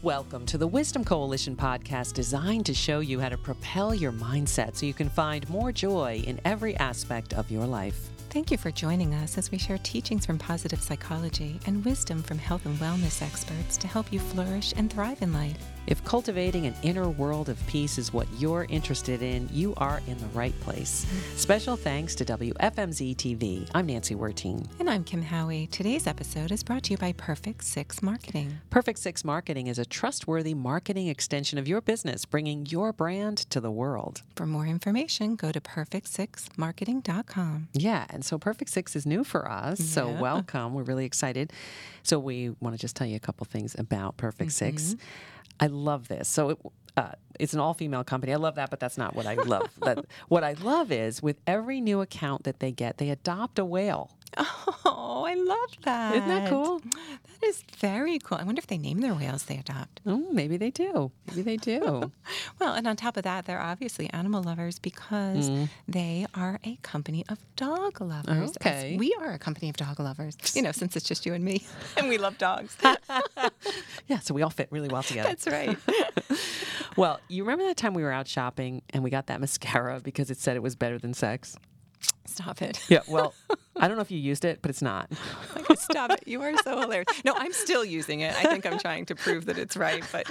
Welcome to the Wisdom Coalition podcast, designed to show you how to propel your mindset so you can find more joy in every aspect of your life. Thank you for joining us as we share teachings from positive psychology and wisdom from health and wellness experts to help you flourish and thrive in life. If cultivating an inner world of peace is what you're interested in, you are in the right place. Special thanks to WFMZ TV. I'm Nancy Wertine. And I'm Kim Howie. Today's episode is brought to you by Perfect Six Marketing. Perfect Six Marketing is a trustworthy marketing extension of your business, bringing your brand to the world. For more information, go to perfect6marketing.com. Yeah, and so Perfect Six is new for us, so welcome. We're really excited. So we want to just tell you a couple things about Perfect Six. I love this. So it's an all-female company. I love that, but that's not what I love. What I love is with every new account that they get, they adopt a whale. Oh, I love that. Isn't that cool? That is very cool. I wonder if they name their whales they adopt. Oh, maybe they do. Maybe they do. Well, and on top of that, they're obviously animal lovers because they are a company of dog lovers. Okay. As we are a company of dog lovers, since it's just you and me, and we love dogs. Yeah, so we all fit really well together. That's right. Well, you remember that time we were out shopping and we got that mascara because it said it was better than sex? Stop it. Yeah, well, I don't know if you used it, but it's not. Stop it. You are so hilarious. No, I'm still using it. I think I'm trying to prove that it's right, but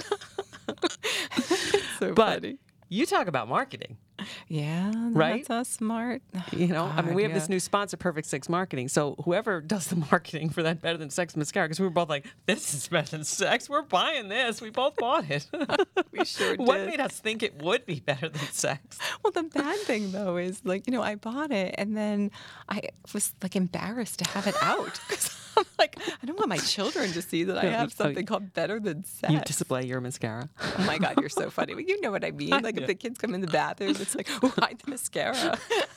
it's so funny. You talk about marketing. Yeah, right? That's so smart. We have this new sponsor, Perfect Six Marketing. So whoever does the marketing for that Better Than Sex mascara, because we were both like, this is better than sex. We're buying this. We both bought it. We sure did. What made us think it would be better than sex? Well, the bad thing, though, is I bought it and then I was embarrassed to have it out. I'm like, I don't want my children to see that I have something called Better Than Sex. You display your mascara. Oh my God, you're so funny. Well, you know what I mean. If the kids come in the bathroom, it's like, oh, hide the mascara.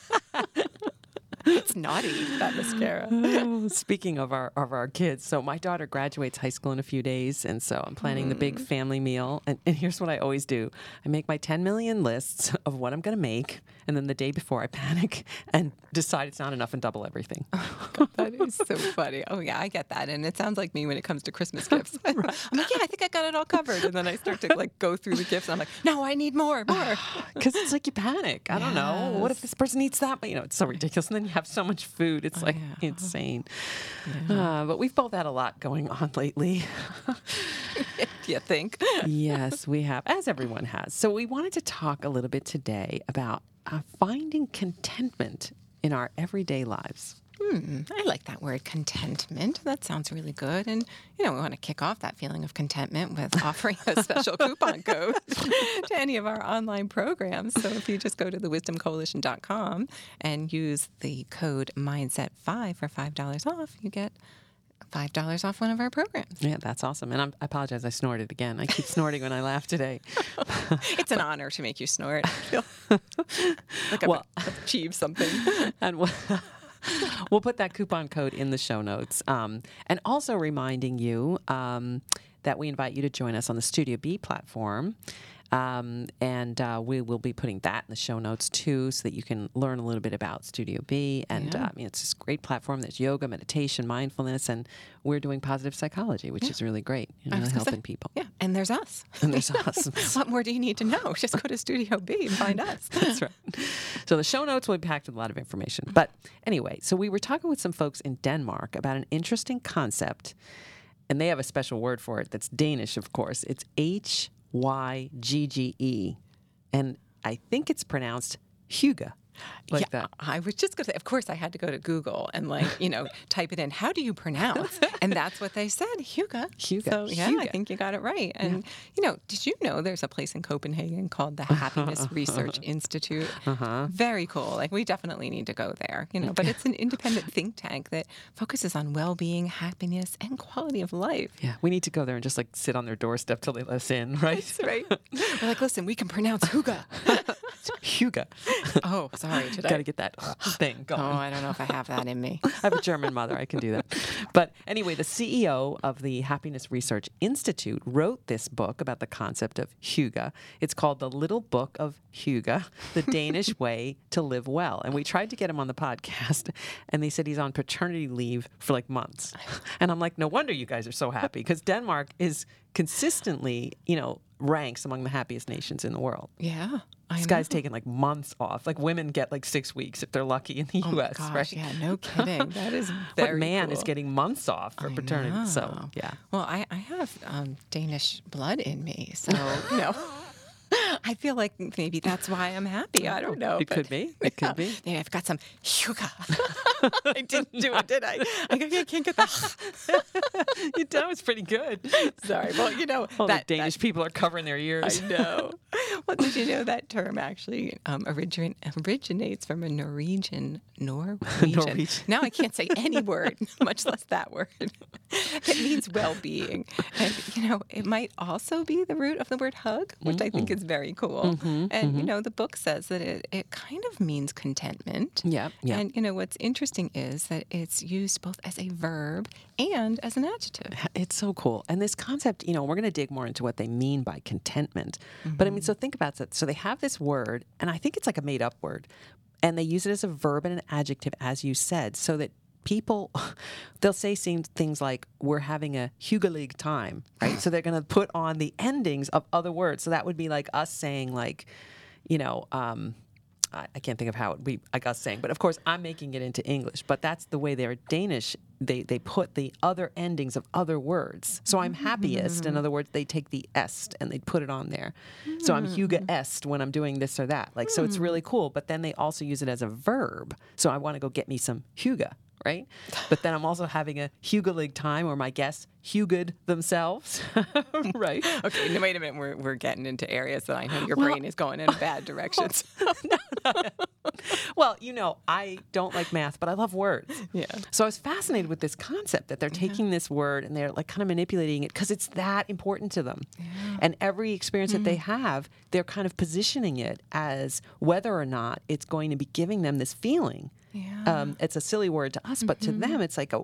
It's naughty, that mascara. Oh, speaking of our kids, so my daughter graduates high school in a few days, and so I'm planning the big family meal. And here's what I always do. I make my 10 million lists of what I'm going to make, and then the day before I panic and decide it's not enough and double everything. Oh, God, that is so funny. Oh, yeah, I get that. And it sounds like me when it comes to Christmas gifts. I'm like, yeah, I think I got it all covered. And then I start to go through the gifts, and I'm like, no, I need more. Because it's like you panic. I don't know. What if this person eats that? But, it's so ridiculous. And then you have so much food. It's insane. Yeah. But we've both had a lot going on lately. You think? Yes, we have, as everyone has. So we wanted to talk a little bit today about finding contentment in our everyday lives. I like that word, contentment. That sounds really good. And, we want to kick off that feeling of contentment with offering a special coupon code to any of our online programs. So if you just go to thewisdomcoalition.com and use the code Mindset5 for $5 off, you get $5 off one of our programs. Yeah, that's awesome. And I apologize, I snorted again. I keep snorting when I laugh today. It's an honor to make you snort. I feel like I've achieved something. And we'll put that coupon code in the show notes. And also reminding you that we invite you to join us on the Studio B platform. And we will be putting that in the show notes too, so that you can learn a little bit about Studio B. And it's this great platform. There's yoga, meditation, mindfulness, and we're doing positive psychology, which is really great. Helping people. Yeah, and there's us. And there's us. What more do you need to know? Just go to Studio B and find us. That's right. So the show notes will be packed with a lot of information. But anyway, so we were talking with some folks in Denmark about an interesting concept, and they have a special word for it that's Danish, of course. It's Hygge, and I think it's pronounced hygge. Like that. I was just going to say, of course, I had to go to Google and type it in. How do you pronounce? And that's what they said, hygge. Hygge. So Hygge. I think you got it right. And did you know there's a place in Copenhagen called the Happiness Research Institute? Very cool. We definitely need to go there. But it's an independent think tank that focuses on well-being, happiness, and quality of life. Yeah, we need to go there and just sit on their doorstep till they let us in, right? That's right. We're like, listen, we can pronounce hygge. Hygge. Oh, sorry. Got to get that thing going. Oh, I don't know if I have that in me. I have a German mother. I can do that. But anyway, the CEO of the Happiness Research Institute wrote this book about the concept of hygge. It's called The Little Book of Hygge, The Danish Way to Live Well. And we tried to get him on the podcast, and they said he's on paternity leave for like months. And I'm like, no wonder you guys are so happy, because Denmark is consistently, ranks among the happiest nations in the world. Yeah. This guy's taking like months off. Like women get like 6 weeks if they're lucky in the U.S. Gosh, right? Yeah, no kidding. That is very What man cool. is getting months off for paternity? know. So yeah. Well, I have Danish blood in me, so I feel like maybe that's why I'm happy. I don't know. It could be. It could be. Yeah, I've got some hygge. I didn't do it, did I? I can't get that. That was pretty good. Sorry. Well, All the Danish people are covering their ears. I know. Well, did you know that term actually originates from a Norwegian. Now I can't say any word, much less that word. It means well-being. And, it might also be the root of the word hug, which I think is very cool. And, the book says that it kind of means contentment. Yeah. And, what's interesting is that it's used both as a verb and as an adjective. It's so cool. And this concept, we're going to dig more into what they mean by contentment. But I mean, so think about that. So they have this word, and I think it's like a made-up word, and they use it as a verb and an adjective, as you said, so that people, they'll say things like, we're having a hyggelige time, right? So they're going to put on the endings of other words. So that would be like us saying like, I can't think of how it would be like us saying, but of course I'm making it into English, but that's the way they're Danish. They put the other endings of other words. So I'm happiest. In other words, they take the est and they put it on there. So I'm hygge est when I'm doing this or that. So it's really cool. But then they also use it as a verb. So I want to go get me some hygge, right? But then I'm also having a hyggelige time, or my guests hygged themselves, right? Okay, no, wait a minute. We're getting into areas that I know your brain is going in bad directions. Well, I don't like math, but I love words. Yeah. So I was fascinated with this concept that they're taking this word and they're like kind of manipulating it because it's that important to them. Yeah. And every experience that they have, they're kind of positioning it as whether or not it's going to be giving them this feeling. Yeah. It's a silly word to us, but to them, it's like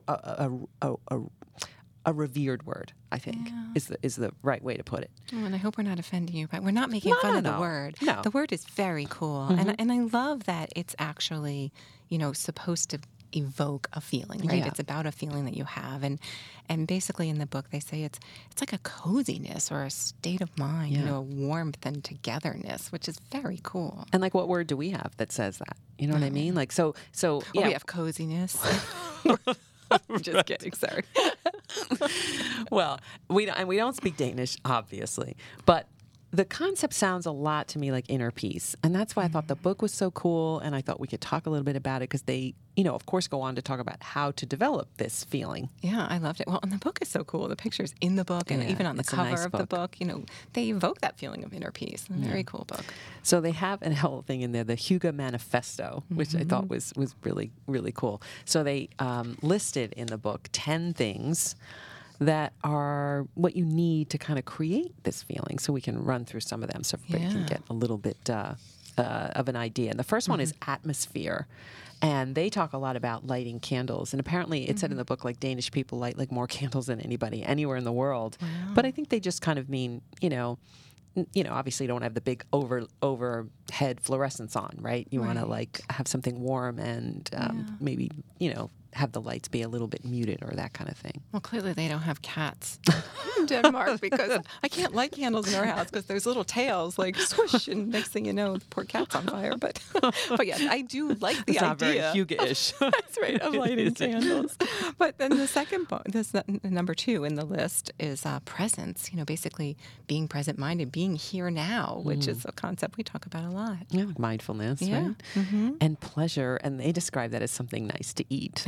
a revered word, I think, is the right way to put it. Oh, and I hope we're not offending you, but we're not making fun of the word. No. The word is very cool. And I love that it's actually, supposed to evoke a feeling, right? Yeah. It's about a feeling that you have. And basically in the book they say it's like a coziness or a state of mind, a warmth and togetherness, which is very cool. And like, what word do we have that says that? You know what I mean? Like, so yeah. We have coziness. I'm just kidding. Sorry. Well, we don't speak Danish, obviously, but the concept sounds a lot to me like inner peace, and that's why I thought the book was so cool, and I thought we could talk a little bit about it because they, of course, go on to talk about how to develop this feeling. Yeah, I loved it. Well, and the book is so cool. The pictures in the book and even on the cover of the book, they evoke that feeling of inner peace. Very cool book. So they have a whole thing in there, the Hygge Manifesto, which I thought was really, really cool. So they listed in the book 10 things that are what you need to kind of create this feeling. So we can run through some of them so everybody can get a little bit of an idea. And the first one is atmosphere. And they talk a lot about lighting candles. And apparently it said in the book, like, Danish people light like more candles than anybody anywhere in the world. Wow. But I think they just kind of mean, obviously you don't have the big overhead fluorescence on, right? You want to like have something warm and maybe, have the lights be a little bit muted or that kind of thing. Well, clearly they don't have cats in Denmark because I can't light candles in our house because there's little tails like swoosh, and next thing you know, the poor cat's on fire. But yes, I do like the idea. Not very Hygge-ish. That's right, of lighting candles. But then the second point, number 2 in the list is presence. Basically being present-minded, being here now, which is a concept we talk about a lot. Yeah, like mindfulness, right? Mm-hmm. And pleasure, and they describe that as something nice to eat.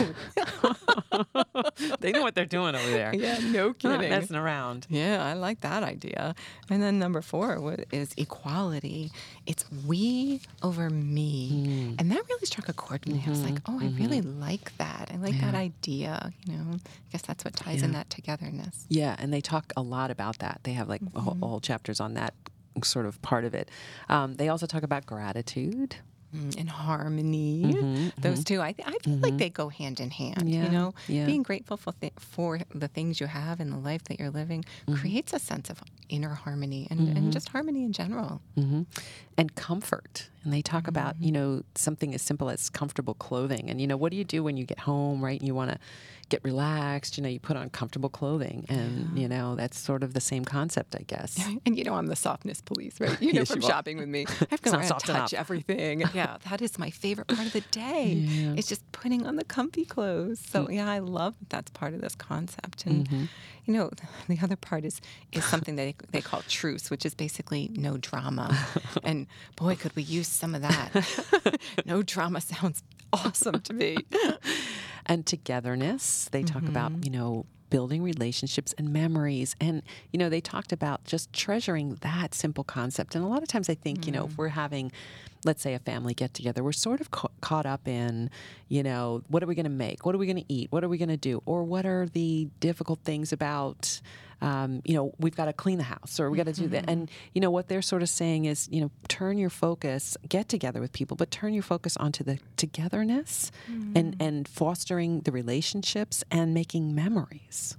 They know what they're doing over there. Yeah, no kidding. Not messing around. Yeah, I like that idea. And then number 4 is equality. It's we over me. And that really struck a chord with me. I was like, I really like that. I like that idea. I guess that's what ties in that togetherness. Yeah, and they talk a lot about that. They have like whole chapters on that sort of part of it. They also talk about gratitude. And harmony. Those two, I feel like they go hand in hand. Yeah, You know, yeah. being grateful for the things you have in the life that you're living creates a sense of inner harmony and just harmony in general. And comfort. And they talk about, you know, something as simple as comfortable clothing. And, you know, what do you do when you get home, right? And you want to get relaxed, you know, you put on comfortable clothing. And, you know, that's sort of the same concept, I guess. And, you know, I'm the softness police, right? You know, Yes, from you are. shopping with me. I have to go not around and soft touch enough. everything. Yeah, that is my favorite part of the day. Yeah. It's just putting on the comfy clothes. So, yeah, I love that that's part of this concept. And, you know, the other part is something that they call truce, which is basically no drama. And, boy, could we use some of that. No drama sounds awesome to me. And togetherness. They talk about, you know, building relationships and memories. And, you know, they talked about just treasuring that simple concept. And a lot of times I think, you know, if we're having, let's say, a family get together, we're sort of caught up in, you know, what are we going to make? What are we going to eat? What are we going to do? Or what are the difficult things about, you know, we've got to clean the house or we got to do that. And, you know, what they're sort of saying is, you know, turn your focus, get together with people, but turn your focus onto the togetherness and fostering the relationships and making memories.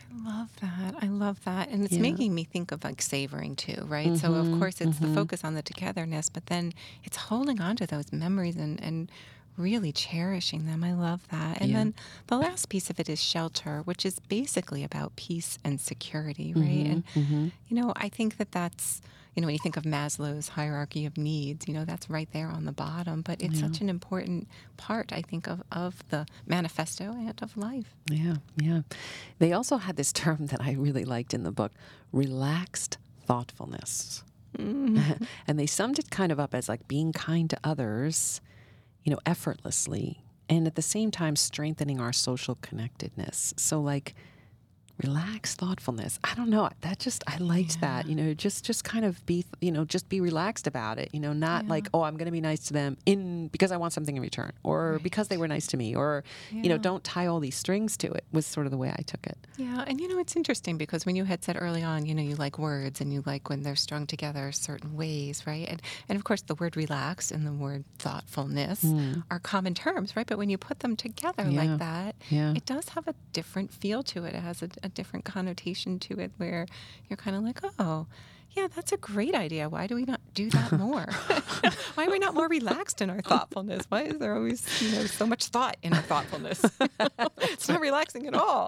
I love that. And it's making me think of like savoring too, right? So, of course, it's the focus on the togetherness, but then it's holding on to those memories and really cherishing them. I love that. And then the last piece of it is shelter, which is basically about peace and security, right? And, you know, I think that that's, you know, when you think of Maslow's hierarchy of needs, you know, that's right there on the bottom. But it's such an important part, I think, of the manifesto and of life. Yeah, yeah. They also had this term that I really liked in the book, relaxed thoughtfulness. And they summed it kind of up as like being kind to others, you know, effortlessly, and at the same time strengthening our social connectedness. So like relaxed thoughtfulness. I don't know. That just, I liked that, you know, just kind of be, you know, just be relaxed about it, you know, not like, oh, I'm going to be nice to them because I want something in return or because they were nice to me or, you know, don't tie all these strings to it was sort of the way I took it. Yeah. And, you know, it's interesting because when you had said early on, you know, you like words and you like when they're strung together certain ways, right? And of course, the word relaxed and the word thoughtfulness are common terms, right? But when you put them together like that, it does have a different feel to it. It has a different connotation to it where you're kind of like, oh, yeah, that's a great idea. Why do we not do that more? Why are we not more relaxed in our thoughtfulness? Why is there always, you know, so much thought in our thoughtfulness? It's not relaxing at all.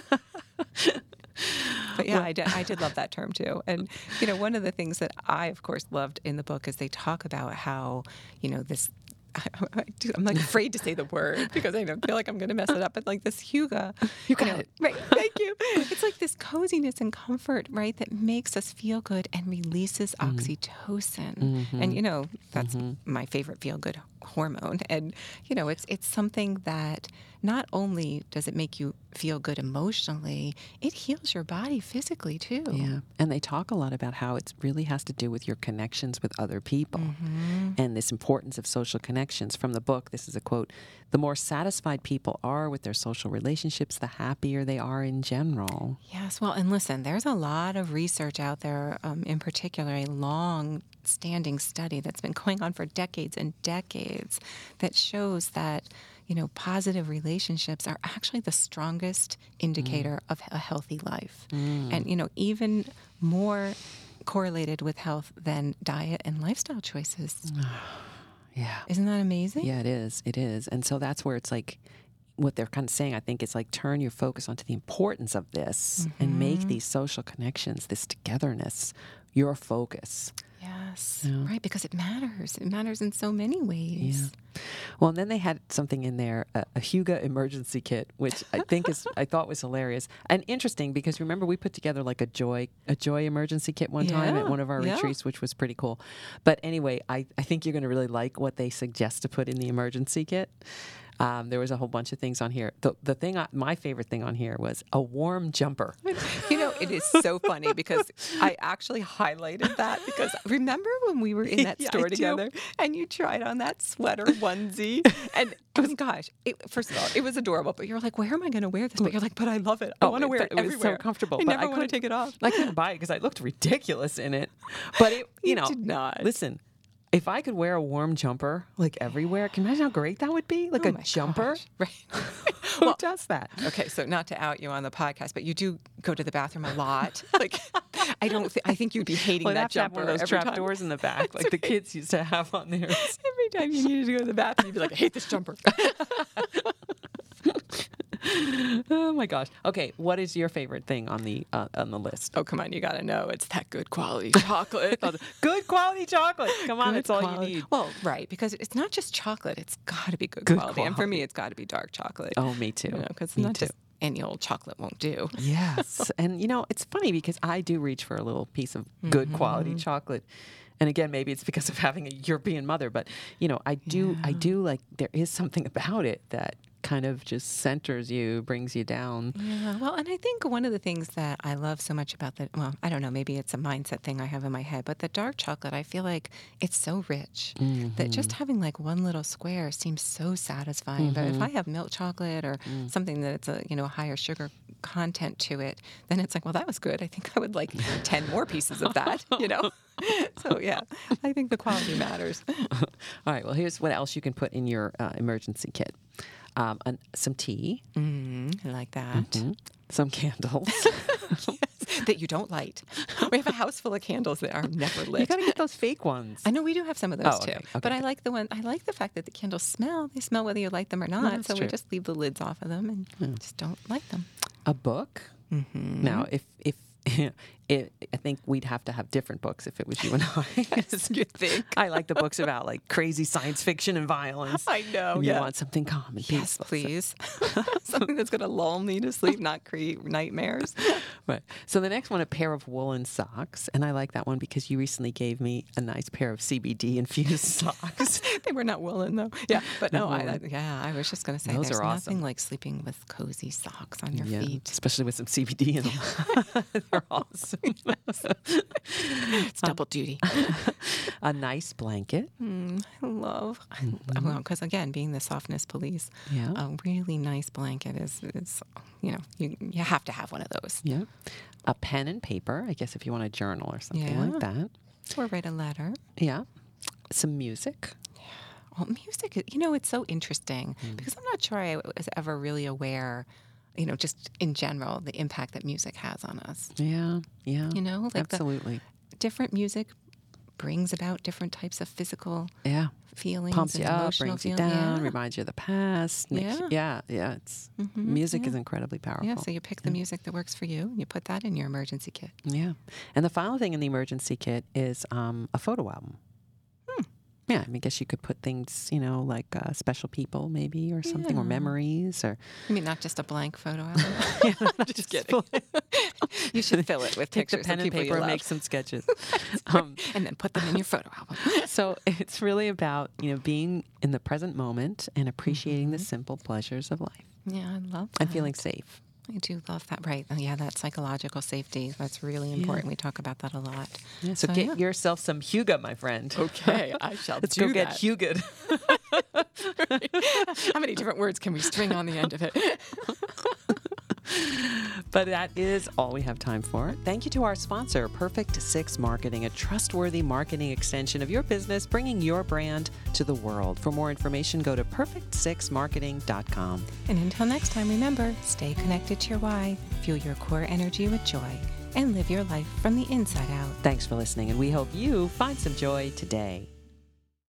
But yeah, I did love that term too. And, you know, one of the things that I, of course, loved in the book is they talk about how, you know, this, I'm like afraid to say the word because I feel like I'm going to mess it up. But like this hygge, You got it. right? Thank you. It's like this coziness and comfort, right, that makes us feel good and releases oxytocin. And you know, that's my favorite feel good hormone. And you know, it's something that not only does it make you feel good emotionally, it heals your body physically too. Yeah. And they talk a lot about how it really has to do with your connections with other people and this importance of social connections. From the book, this is a quote, the more satisfied people are with their social relationships, the happier they are in general. Yes. Well, and listen, there's a lot of research out there, in particular, a long-standing study that's been going on for decades and decades that shows that, you know, positive relationships are actually the strongest indicator of a healthy life. And, you know, even more correlated with health than diet and lifestyle choices. Yeah. Isn't that amazing? Yeah, it is. It is. And so that's where it's like, what they're kind of saying, I think, is like turn your focus onto the importance of this and make these social connections, this togetherness, your focus. Yes. Right, because it matters. It matters in so many ways. Yeah. Well, and then they had something in there, a hygge emergency kit, which I thought was hilarious and interesting because remember we put together like a joy emergency kit one time at one of our retreats, which was pretty cool. But anyway, I think you're going to really like what they suggest to put in the emergency kit. There was a whole bunch of things on here. The thing, my favorite thing on here was a warm jumper. You know, it is so funny because I actually highlighted that because remember when we were in that store together and you tried on that sweater onesie and oh my gosh, first of all, it was adorable, but you're like, where am I going to wear this? But you're like, but I love it. I want to wear it everywhere. It was so comfortable. I but never want to take it off. I couldn't buy it because I looked ridiculous in it. But it, you know, did not. Listen, if I could wear a warm jumper like everywhere, can you imagine how great that would be? Like a jumper? Gosh. Right. Who does that? Okay, so not to out you on the podcast, but you do go to the bathroom a lot. Like, I think you'd be hating that jumper. Have one of those trap doors in the back, like the kids used to have on theirs. Every time you needed to go to the bathroom, you'd be like, I hate this jumper. Oh my gosh. Okay, what is your favorite thing on the list? Oh, come on, you got to know. It's that good quality chocolate. Good quality chocolate. Come on, Good that's all quality. you need. Well, right, because it's not just chocolate. It's got to be good quality. And for me, it's got to be dark chocolate. Oh, me too. Because Me not too. just any old chocolate won't do. Yes. And, you know, it's funny because I do reach for a little piece of good quality chocolate. And again, maybe it's because of having a European mother, but, you know, I do like, there is something about it that kind of just centers you, brings you down. Yeah, well, and I think one of the things that I love so much about I don't know, maybe it's a mindset thing I have in my head, but the dark chocolate, I feel like it's so rich that just having like one little square seems so satisfying. But if I have milk chocolate or something that it's a higher sugar content to it, then it's like, well, that was good. I think I would like 10 more pieces of that, So yeah, I think the quality matters. All right, well, here's what else you can put in your emergency kit. Some tea. I like that. Some candles. Yes, that you don't light. We have a house full of candles that are never lit. You got to get those fake ones. I know we do have some of those too. Okay, but I like the fact that the candles smell. They smell whether you light them or not. that's So true. we just leave the lids off of them and just don't light them. A book. Now, if I think we'd have to have different books if it was you and I. You think? I like the books about like crazy science fiction and violence. I know. And you want something calm and Yes, peaceful. please. Something that's going to lull me to sleep, not create nightmares. Right. So the next one, a pair of woolen socks. And I like that one because you recently gave me a nice pair of CBD infused socks. They were not woolen though. Yeah, but no, woolen. I was just going to say Those there's are awesome. nothing like sleeping with cozy socks on your feet. Especially with some CBD in them. They're awesome. It's double duty. A nice blanket. I love, well, because again, being the softness police, Yeah. a really nice blanket is you have to have one of those. Yeah. A pen and paper, I guess if you want a journal or something Yeah. like that. Or write a letter. Yeah. Some music. Well, music, it's so interesting because I'm not sure I was ever really aware, just in general, the impact that music has on us. Yeah. Yeah. Like absolutely. Different music brings about different types of physical Yeah. feelings. Pumps you and up, emotional brings you feelings. down, Yeah. reminds you of the past. Yeah. Yeah. It's music is incredibly powerful. Yeah, so you pick the music that works for you, and you put that in your emergency kit. Yeah. And the final thing in the emergency kit is a photo album. Yeah, I guess you could put things, like special people maybe or something, or memories or... You mean not just a blank photo album? Just kidding. You should fill it with Take the pictures pen of and people paper you and love. make some sketches. And then put them in your photo album. So it's really about, being in the present moment and appreciating the simple pleasures of life Yeah, I love that. and feeling safe. I do love that. Right. Yeah, that psychological safety. That's really important. We talk about that a lot. Yeah, so get yourself some Huga, my friend. Okay, I shall Let's do go get that. Hugad. How many different words can we string on the end of it? But that is all we have time for. Thank you to our sponsor, Perfect Six Marketing, a trustworthy marketing extension of your business, bringing your brand to the world. For more information, go to perfect6marketing.com. And until next time, remember, stay connected to your why, fuel your core energy with joy, and live your life from the inside out. Thanks for listening, and we hope you find some joy today.